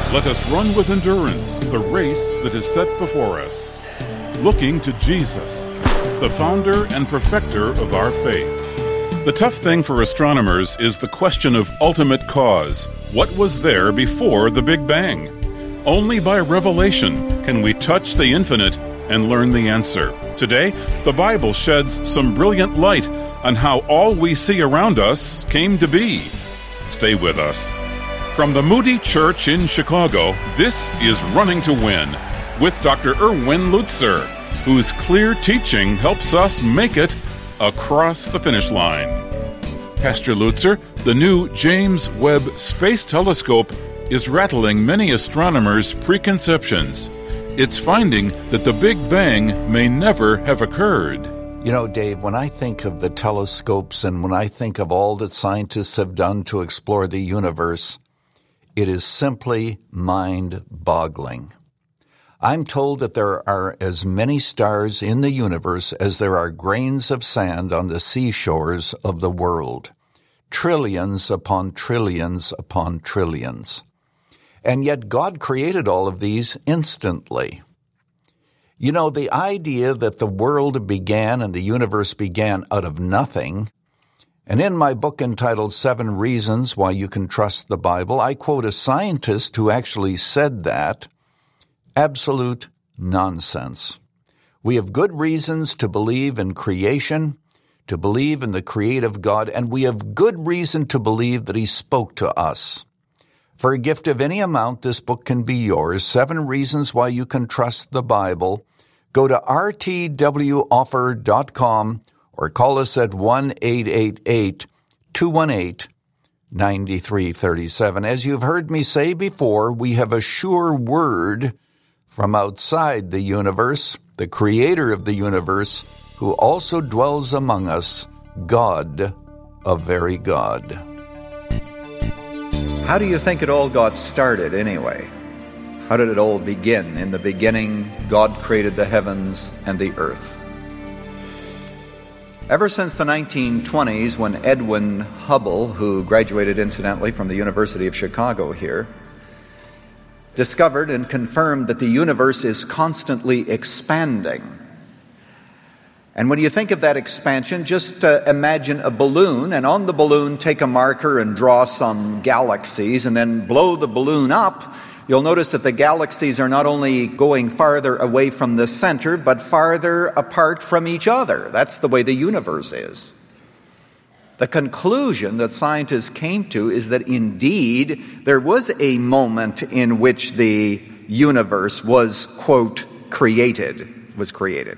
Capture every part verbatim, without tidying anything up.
Let us run with endurance the race that is set before us, looking to Jesus, the founder and perfecter of our faith. The tough thing for astronomers is the question of ultimate cause. What was there before the Big Bang? Only by revelation can we touch the infinite and learn the answer. Today, the Bible sheds some brilliant light on how all we see around us came to be. Stay with us. From the Moody Church in Chicago, this is Running to Win with Doctor Erwin Lutzer, whose clear teaching helps us make it across the finish line. Pastor Lutzer, the new James Webb Space Telescope is rattling many astronomers' preconceptions. It's finding that the Big Bang may never have occurred. You know, Dave, when I think of the telescopes and when I think of all that scientists have done to explore the universe, it is simply mind-boggling. I'm told that there are as many stars in the universe as there are grains of sand on the seashores of the world. Trillions upon trillions upon trillions. And yet God created all of these instantly. You know, the idea that the world began and the universe began out of nothing, and in my book entitled Seven Reasons Why You Can Trust the Bible, I quote a scientist who actually said that. Absolute nonsense. We have good reasons to believe in creation, to believe in the creative God, and we have good reason to believe that He spoke to us. For a gift of any amount, this book can be yours. Seven Reasons Why You Can Trust the Bible. Go to r t w offer dot com or call us at one eight eight eight, two one eight, nine three three seven. As you've heard me say before, we have a sure word from outside the universe, the creator of the universe, who also dwells among us, God, a very God. How do you think it all got started anyway? How did it all begin? In the beginning, God created the heavens and the earth. Ever since the nineteen twenties, when Edwin Hubble, who graduated incidentally from the University of Chicago here, discovered and confirmed that the universe is constantly expanding. And when you think of that expansion, just uh, imagine a balloon, and on the balloon take a marker and draw some galaxies, and then blow the balloon up. You'll notice that the galaxies are not only going farther away from the center, but farther apart from each other. That's the way the universe is. The conclusion that scientists came to is that indeed there was a moment in which the universe was, quote, created, was created.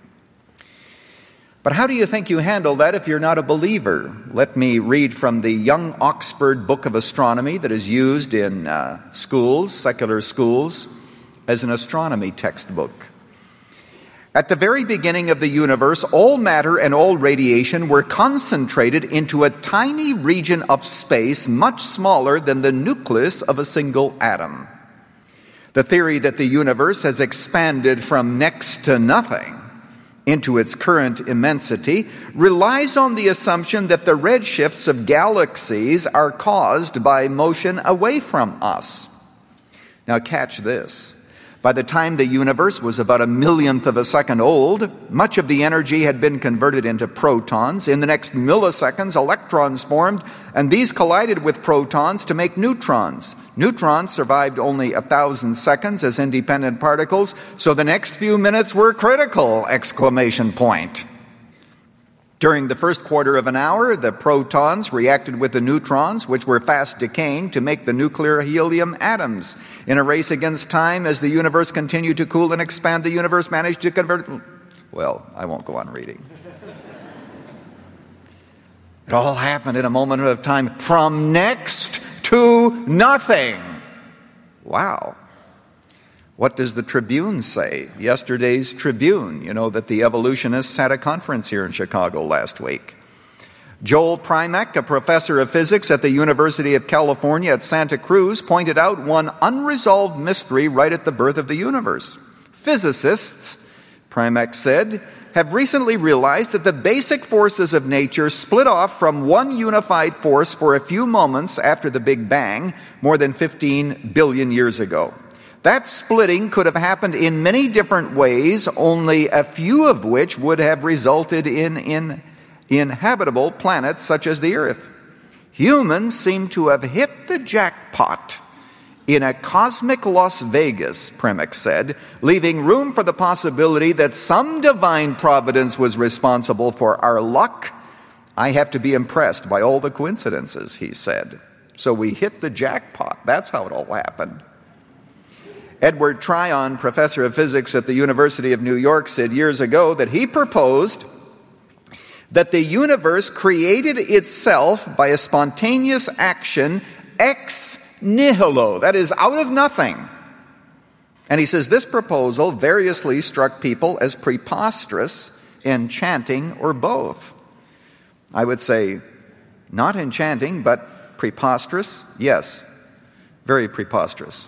But how do you think you handle that if you're not a believer? Let me read from the Young Oxford Book of Astronomy that is used in uh, schools, secular schools, as an astronomy textbook. At the very beginning of the universe, all matter and all radiation were concentrated into a tiny region of space much smaller than the nucleus of a single atom. The theory that the universe has expanded from next to nothing into its current immensity relies on the assumption that the redshifts of galaxies are caused by motion away from us. Now catch this. By the time the universe was about a millionth of a second old, much of the energy had been converted into protons. In the next milliseconds, electrons formed, and these collided with protons to make neutrons. Neutrons survived only a thousand seconds as independent particles, so the next few minutes were critical! Exclamation point. During the first quarter of an hour, the protons reacted with the neutrons, which were fast decaying, to make the nuclear helium atoms. In a race against time, as the universe continued to cool and expand, the universe managed to convert... Well, I won't go on reading. It all happened in a moment of time from next to nothing. Wow. What does the Tribune say? Yesterday's Tribune, you know, that the evolutionists had a conference here in Chicago last week. Joel Primack, a professor of physics at the University of California at Santa Cruz, pointed out one unresolved mystery right at the birth of the universe. Physicists, Primack said, have recently realized that the basic forces of nature split off from one unified force for a few moments after the Big Bang, more than fifteen billion years ago. That splitting could have happened in many different ways, only a few of which would have resulted in, in inhabitable planets such as the Earth. Humans seem to have hit the jackpot in a cosmic Las Vegas, Premick said, leaving room for the possibility that some divine providence was responsible for our luck. I have to be impressed by all the coincidences, he said. So we hit the jackpot. That's how it all happened. Edward Tryon, professor of physics at the University of New York, said years ago that he proposed that the universe created itself by a spontaneous action ex nihilo, that is, out of nothing. And he says this proposal variously struck people as preposterous, enchanting, or both. I would say not enchanting, but preposterous, yes, very preposterous.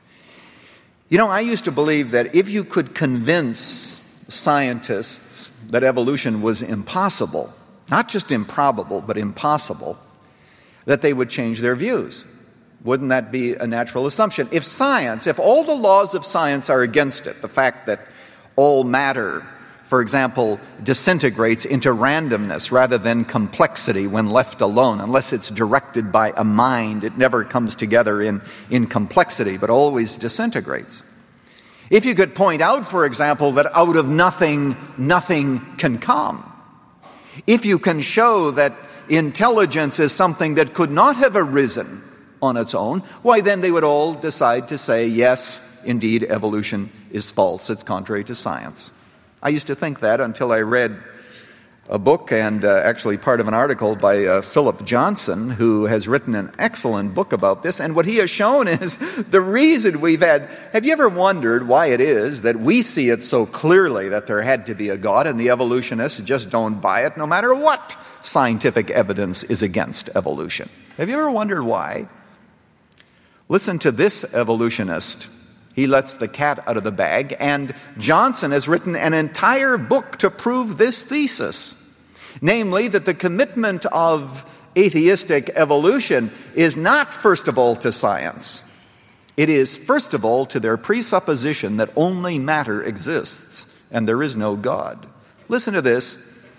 You know, I used to believe that if you could convince scientists that evolution was impossible, not just improbable, but impossible, that they would change their views. Wouldn't that be a natural assumption? If science, if all the laws of science are against it, the fact that all matter, for example, disintegrates into randomness rather than complexity when left alone, unless it's directed by a mind, it never comes together in, in complexity, but always disintegrates. If you could point out, for example, that out of nothing, nothing can come. If you can show that intelligence is something that could not have arisen on its own, why then they would all decide to say, yes, indeed, evolution is false. It's contrary to science. I used to think that until I read a book and uh, actually part of an article by uh, Philip Johnson, who has written an excellent book about this. And what he has shown is the reason we've had... Have you ever wondered why it is that we see it so clearly that there had to be a God and the evolutionists just don't buy it no matter what scientific evidence is against evolution? Have you ever wondered why? Listen to this evolutionist. He lets the cat out of the bag, and Johnson has written an entire book to prove this thesis, namely that the commitment of atheistic evolution is not, first of all, to science. It is, first of all, to their presupposition that only matter exists and there is no God. Listen to this.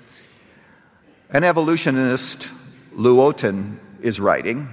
An evolutionist, Lewontin, is writing,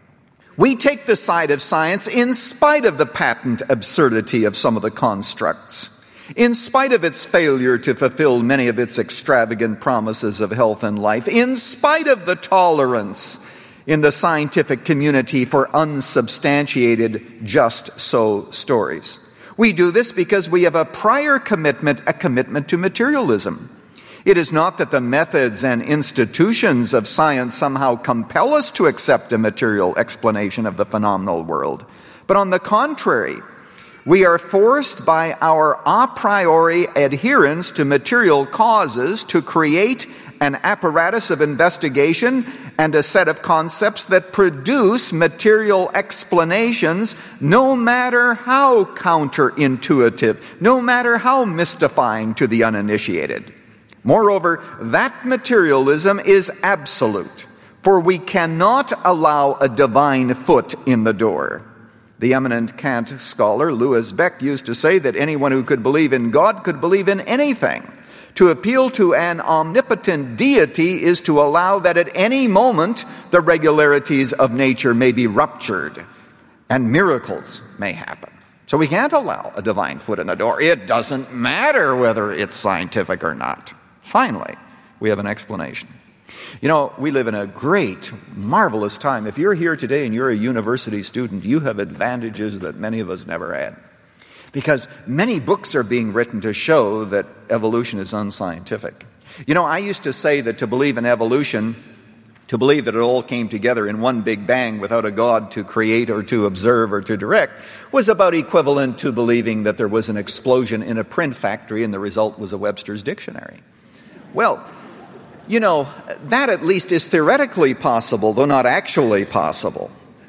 "We take the side of science in spite of the patent absurdity of some of the constructs, in spite of its failure to fulfill many of its extravagant promises of health and life, in spite of the tolerance in the scientific community for unsubstantiated just-so stories. We do this because we have a prior commitment, a commitment to materialism. It is not that the methods and institutions of science somehow compel us to accept a material explanation of the phenomenal world, but on the contrary, we are forced by our a priori adherence to material causes to create an apparatus of investigation and a set of concepts that produce material explanations, no matter how counterintuitive, no matter how mystifying to the uninitiated. Moreover, that materialism is absolute, for we cannot allow a divine foot in the door. The eminent Kant scholar Louis Beck used to say that anyone who could believe in God could believe in anything. To appeal to an omnipotent deity is to allow that at any moment the regularities of nature may be ruptured and miracles may happen. So we can't allow a divine foot in the door. It doesn't matter whether it's scientific or not. Finally, we have an explanation. You know, we live in a great, marvelous time. If you're here today and you're a university student, you have advantages that many of us never had. Because many books are being written to show that evolution is unscientific. You know, I used to say that to believe in evolution, to believe that it all came together in one big bang without a God to create or to observe or to direct, was about equivalent to believing that there was an explosion in a print factory and the result was a Webster's dictionary. Well, you know, that at least is theoretically possible, though not actually possible.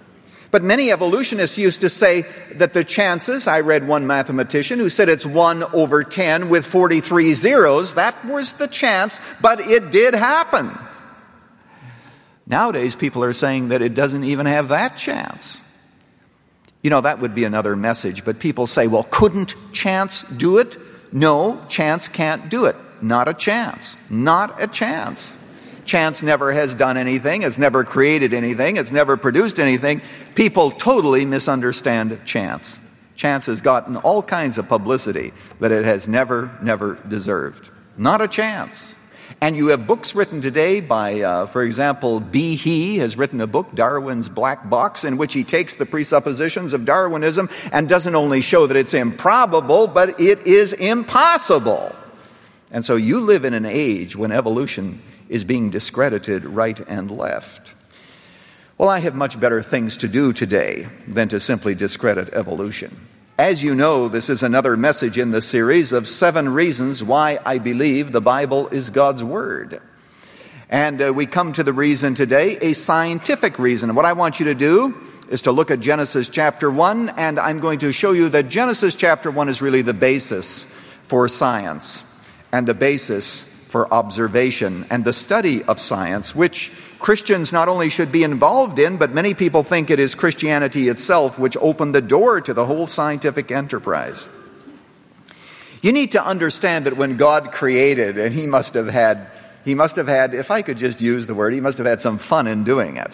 But many evolutionists used to say that the chances, I read one mathematician who said it's one over ten with forty-three zeros. That was the chance, but it did happen. Nowadays, people are saying that it doesn't even have that chance. You know, that would be another message, but people say, well, couldn't chance do it? No, chance can't do it. Not a chance. Not a chance. Chance never has done anything. It's never created anything. It's never produced anything. People totally misunderstand chance. Chance has gotten all kinds of publicity that it has never, never deserved. Not a chance. And you have books written today by, uh, for example, Behe has written a book, Darwin's Black Box, in which he takes the presuppositions of Darwinism and doesn't only show that it's improbable, but it is impossible. And so you live in an age when evolution is being discredited right and left. Well, I have much better things to do today than to simply discredit evolution. As you know, this is another message in the series of seven reasons why I believe the Bible is God's Word. And uh, we come to the reason today, a scientific reason. What I want you to do is to look at Genesis chapter one, and I'm going to show you that Genesis chapter one is really the basis for science and the basis for observation and the study of science, which Christians not only should be involved in, but many people think it is Christianity itself which opened the door to the whole scientific enterprise. You need to understand that when God created, and he must have had, he must have had, if I could just use the word, he must have had some fun in doing it.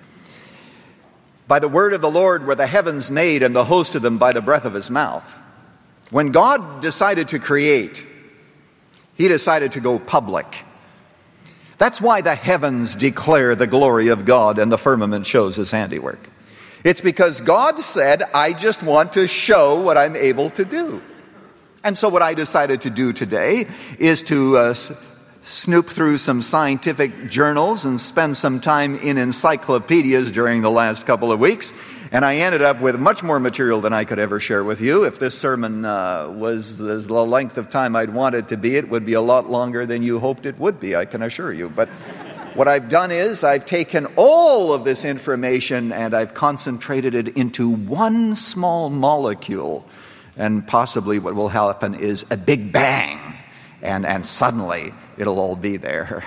By the word of the Lord were the heavens made, and the host of them by the breath of his mouth. When God decided to create, he decided to go public. That's why the heavens declare the glory of God and the firmament shows his handiwork. It's because God said, I just want to show what I'm able to do. And so what I decided to do today is to uh, snoop through some scientific journals and spend some time in encyclopedias during the last couple of weeks. And I ended up with much more material than I could ever share with you. If this sermon uh, was the length of time I'd want it to be, it would be a lot longer than you hoped it would be, I can assure you. But what I've done is I've taken all of this information and I've concentrated it into one small molecule. And possibly what will happen is a big bang. And, and suddenly it'll all be there.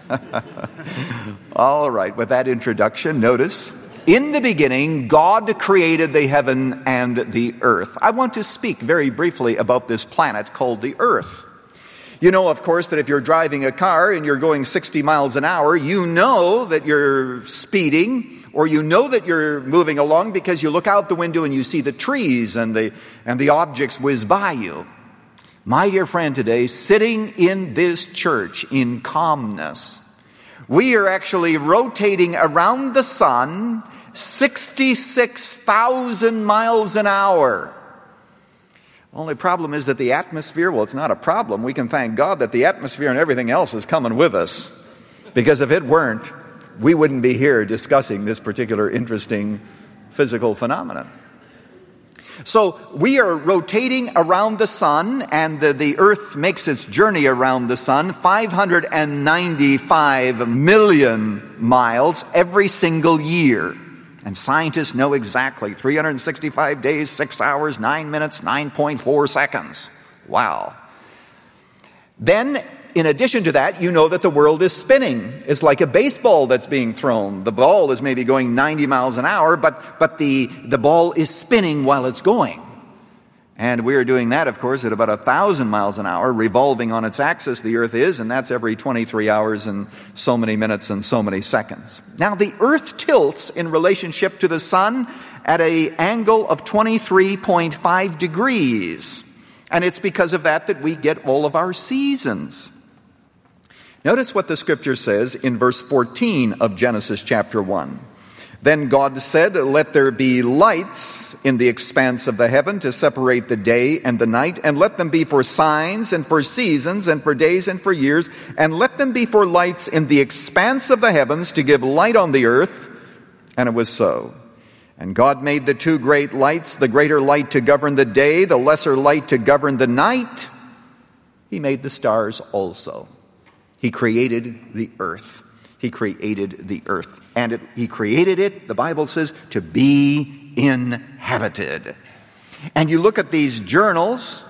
All right, with that introduction, notice, in the beginning, God created the heaven and the earth. I want to speak very briefly about this planet called the earth. You know, of course, that if you're driving a car and you're going sixty miles an hour, you know that you're speeding, or you know that you're moving along because you look out the window and you see the trees and the, and the objects whiz by you. My dear friend, today, sitting in this church in calmness, we are actually rotating around the sun sixty-six thousand miles an hour. Only problem is that the atmosphere, well, it's not a problem. We can thank God that the atmosphere and everything else is coming with us. Because if it weren't, we wouldn't be here discussing this particular interesting physical phenomenon. So we are rotating around the sun, and the, the earth makes its journey around the sun five hundred ninety-five million miles every single year. And scientists know exactly three hundred sixty-five days, six hours, nine minutes, nine point four seconds. Wow. Then, in addition to that, you know that the world is spinning. It's like a baseball that's being thrown. The ball is maybe going ninety miles an hour, but, but the, the ball is spinning while it's going. And we are doing that, of course, at about one thousand miles an hour, revolving on its axis, the earth is, and that's every twenty-three hours and so many minutes and so many seconds. Now, the earth tilts in relationship to the sun at an angle of twenty-three point five degrees. And it's because of that that we get all of our seasons. Notice what the scripture says in verse fourteen of Genesis chapter one. Then God said, let there be lights in the expanse of the heaven to separate the day and the night, and let them be for signs and for seasons and for days and for years, and let them be for lights in the expanse of the heavens to give light on the earth. And it was so. And God made the two great lights, the greater light to govern the day, the lesser light to govern the night. He made the stars also. He created the earth. He created the earth. And it, he created it, the Bible says, to be inhabited. And you look at these journals,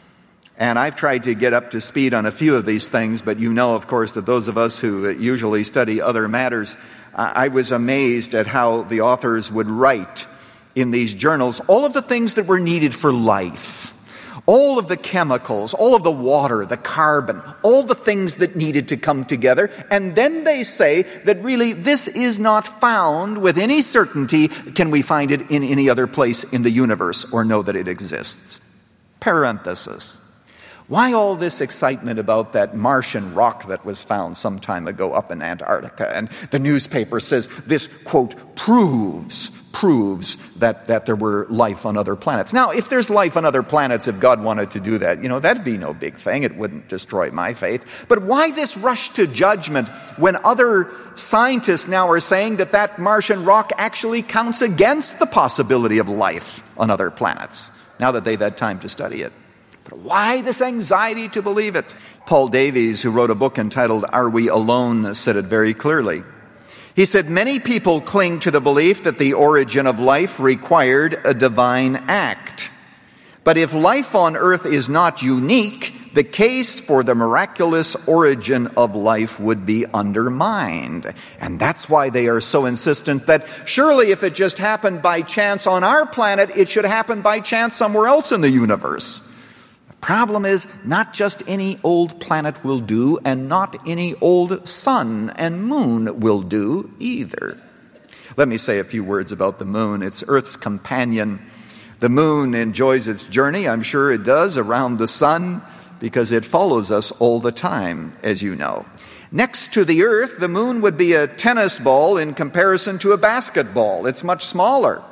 and I've tried to get up to speed on a few of these things, but you know, of course, that those of us who usually study other matters, I was amazed at how the authors would write in these journals all of the things that were needed for life. All of the chemicals, all of the water, the carbon, all the things that needed to come together. And then they say that really this is not found with any certainty. Can we find it in any other place in the universe or know that it exists? Parenthesis. Why all this excitement about that Martian rock that was found some time ago up in Antarctica? And the newspaper says this, quote, proves, proves that, that there were life on other planets. Now, if there's life on other planets, if God wanted to do that, you know, that'd be no big thing. It wouldn't destroy my faith. But why this rush to judgment when other scientists now are saying that that Martian rock actually counts against the possibility of life on other planets, now that they've had time to study it? Why this anxiety to believe it? Paul Davies, who wrote a book entitled Are We Alone?, said it very clearly. He said, many people cling to the belief that the origin of life required a divine act. But if life on earth is not unique, the case for the miraculous origin of life would be undermined. And that's why they are so insistent that surely if it just happened by chance on our planet, it should happen by chance somewhere else in the universe. Problem is, not just any old planet will do, and not any old sun and moon will do either. Let me say a few words about the moon. It's Earth's companion. The moon enjoys its journey, I'm sure it does, around the sun, because it follows us all the time, as you know. Next to the Earth, the moon would be a tennis ball in comparison to a basketball. It's much smaller.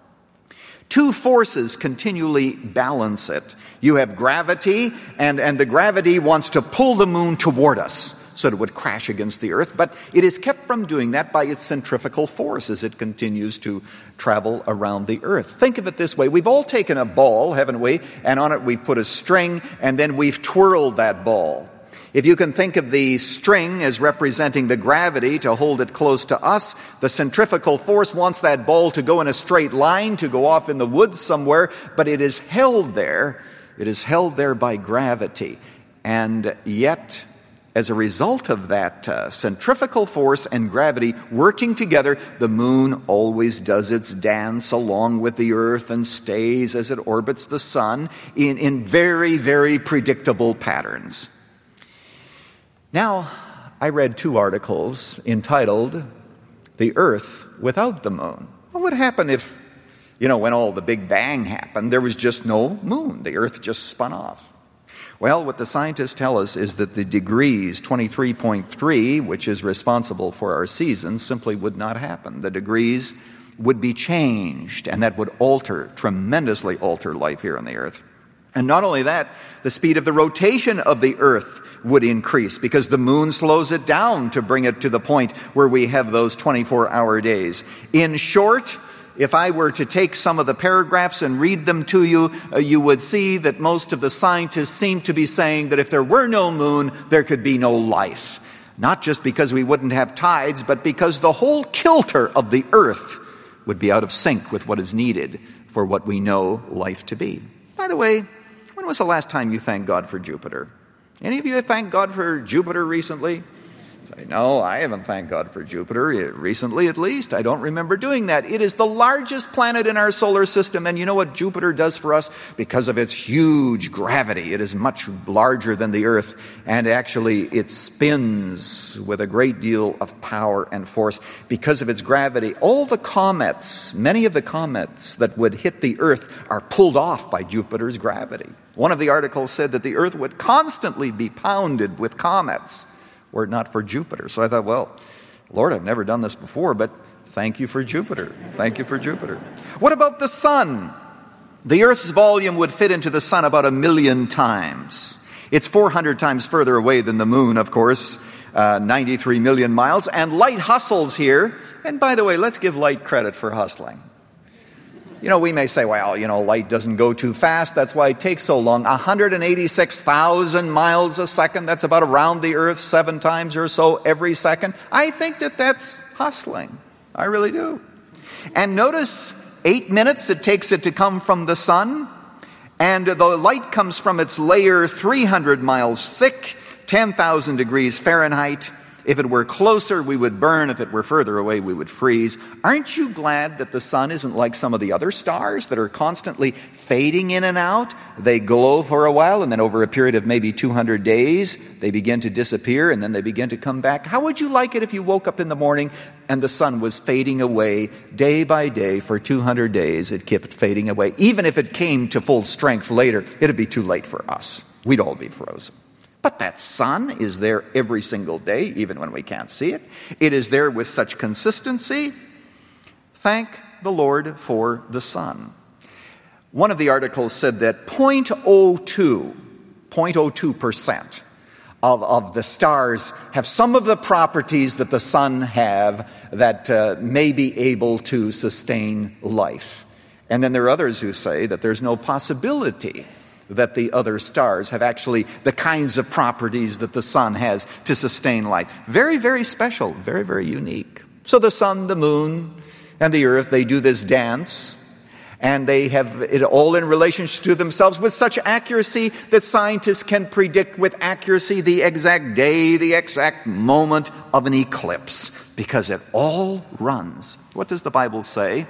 Two forces continually balance it. You have gravity, and, and the gravity wants to pull the moon toward us so that it would crash against the earth, but it is kept from doing that by its centrifugal force as it continues to travel around the earth. Think of it this way. We've all taken a ball, haven't we? And on it we've put a string, and then we've twirled that ball. If you can think of the string as representing the gravity to hold it close to us, the centrifugal force wants that ball to go in a straight line, to go off in the woods somewhere, but it is held there. It is held there by gravity. And yet, as a result of that uh, centrifugal force and gravity working together, the moon always does its dance along with the earth and stays as it orbits the sun in, in very, very predictable patterns. Now, I read two articles entitled, The Earth Without the Moon. What would happen if, you know, when all the Big Bang happened, there was just no moon? The Earth just spun off. Well, what the scientists tell us is that the degrees, twenty-three point three, which is responsible for our seasons, simply would not happen. The degrees would be changed, and that would alter, tremendously alter life here on the Earth. And not only that, the speed of the rotation of the earth would increase because the moon slows it down to bring it to the point where we have those twenty-four hour days. In short, if I were to take some of the paragraphs and read them to you, uh, you would see that most of the scientists seem to be saying that if there were no moon, there could be no life. Not just because we wouldn't have tides, but because the whole kilter of the earth would be out of sync with what is needed for what we know life to be. By the way, when was the last time you thanked God for Jupiter? Any of you have thanked God for Jupiter recently? Say, no, I haven't thanked God for Jupiter, recently at least. I don't remember doing that. It is the largest planet in our solar system, and you know what Jupiter does for us? Because of its huge gravity, it is much larger than the Earth, and actually it spins with a great deal of power and force. Because of its gravity, all the comets, many of the comets that would hit the Earth are pulled off by Jupiter's gravity. One of the articles said that the Earth would constantly be pounded with comets were it not for Jupiter. So I thought, well, Lord, I've never done this before, but thank you for Jupiter. Thank you for Jupiter. What about the sun? The Earth's volume would fit into the sun about a million times. It's four hundred times further away than the moon, of course, uh, ninety-three million miles, and light hustles here. And by the way, let's give light credit for hustling. You know, we may say, well, you know, light doesn't go too fast. That's why it takes so long. one hundred eighty-six thousand miles a second. That's about around the earth seven times or so every second. I think that that's hustling. I really do. And notice eight minutes it takes it to come from the sun. And the light comes from its layer three hundred miles thick, ten thousand degrees Fahrenheit. If it were closer, we would burn. If it were further away, we would freeze. Aren't you glad that the sun isn't like some of the other stars that are constantly fading in and out? They glow for a while, and then over a period of maybe two hundred days, they begin to disappear, and then they begin to come back. How would you like it if you woke up in the morning and the sun was fading away day by day for two hundred days? It kept fading away. Even if it came to full strength later, it'd be too late for us. We'd all be frozen. But that sun is there every single day, even when we can't see it. It is there with such consistency. Thank the Lord for the sun. One of the articles said that zero point zero two, zero point zero two percent of, of the stars have some of the properties that the sun have that uh, may be able to sustain life. And then there are others who say that there's no possibility that the other stars have actually the kinds of properties that the sun has to sustain life. Very, very special, very, very unique. So the sun, the moon, and the earth, they do this dance, and they have it all in relationship to themselves with such accuracy that scientists can predict with accuracy the exact day, the exact moment of an eclipse, because it all runs. What does the Bible say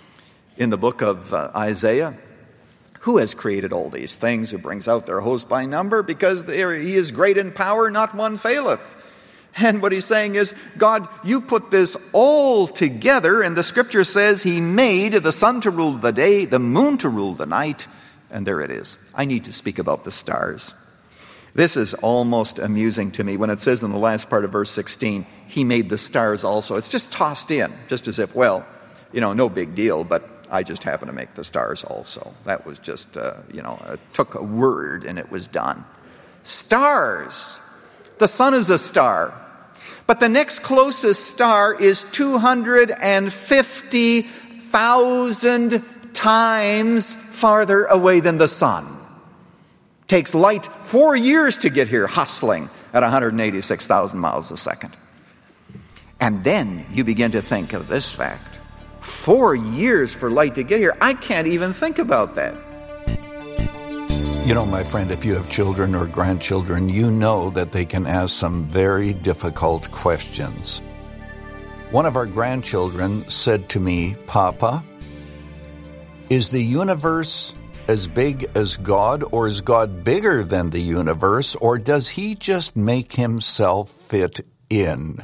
in the book of uh, Isaiah? Who has created all these things, who brings out their host by number? Because he is great in power, not one faileth. And what he's saying is, God, you put this all together, and the scripture says he made the sun to rule the day, the moon to rule the night, and there it is. I need to speak about the stars. This is almost amusing to me when it says in the last part of verse sixteen, he made the stars also. It's just tossed in, just as if, well, you know, no big deal, but I just happen to make the stars also. That was just, uh, you know, it took a word and it was done. Stars. The sun is a star. But the next closest star is two hundred fifty thousand times farther away than the sun. Takes light four years to get here, hustling at one hundred eighty-six thousand miles a second. And then you begin to think of this fact. Four years for light to get here. I can't even think about that. You know, my friend, if you have children or grandchildren, you know that they can ask some very difficult questions. One of our grandchildren said to me, Papa, is the universe as big as God, or is God bigger than the universe, or does he just make himself fit in?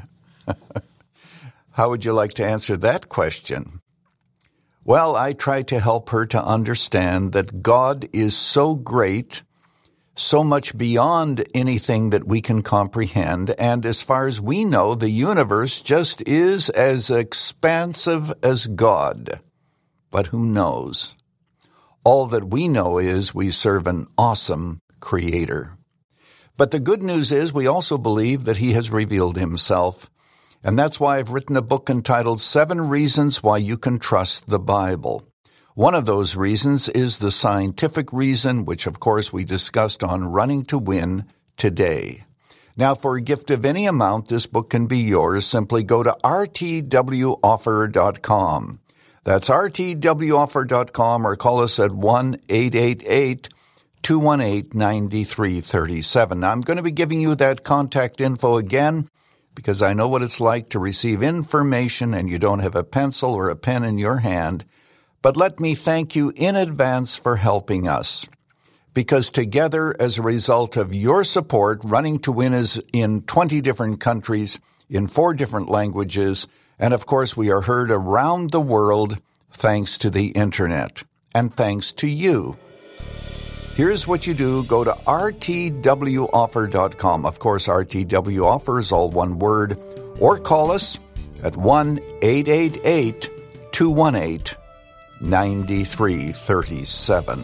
How would you like to answer that question? Well, I try to help her to understand that God is so great, so much beyond anything that we can comprehend, and as far as we know, the universe just is as expansive as God. But who knows? All that we know is we serve an awesome Creator. But the good news is we also believe that He has revealed Himself. And that's why I've written a book entitled Seven Reasons Why You Can Trust the Bible. One of those reasons is the scientific reason, which of course we discussed on Running to Win today. Now, for a gift of any amount, this book can be yours. Simply go to r t w offer dot com. That's r t w offer dot com, or call us at one eight eight eight, two one eight, nine three three seven. Now, I'm going to be giving you that contact info again, because I know what it's like to receive information and you don't have a pencil or a pen in your hand. But let me thank you in advance for helping us. Because together, as a result of your support, Running to Win is in twenty different countries, in four different languages, and of course we are heard around the world thanks to the Internet, and thanks to you. Here's what you do. Go to r t w offer dot com. Of course, R T W Offer is all one word. Or call us at one eight eight eight, two one eight, nine three three seven.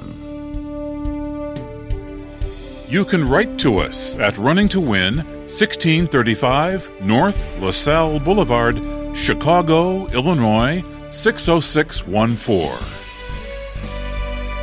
You can write to us at Running to Win, sixteen thirty-five North LaSalle Boulevard, Chicago, Illinois, six oh six one four.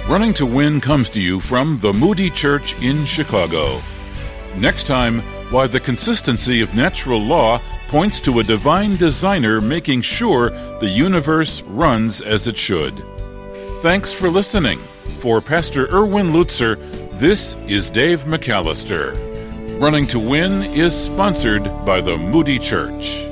Running to Win comes to you from the Moody Church in Chicago. Next time, why the consistency of natural law points to a divine designer making sure the universe runs as it should. Thanks for listening. For Pastor Erwin Lutzer, this is Dave McAllister. Running to Win is sponsored by the Moody Church.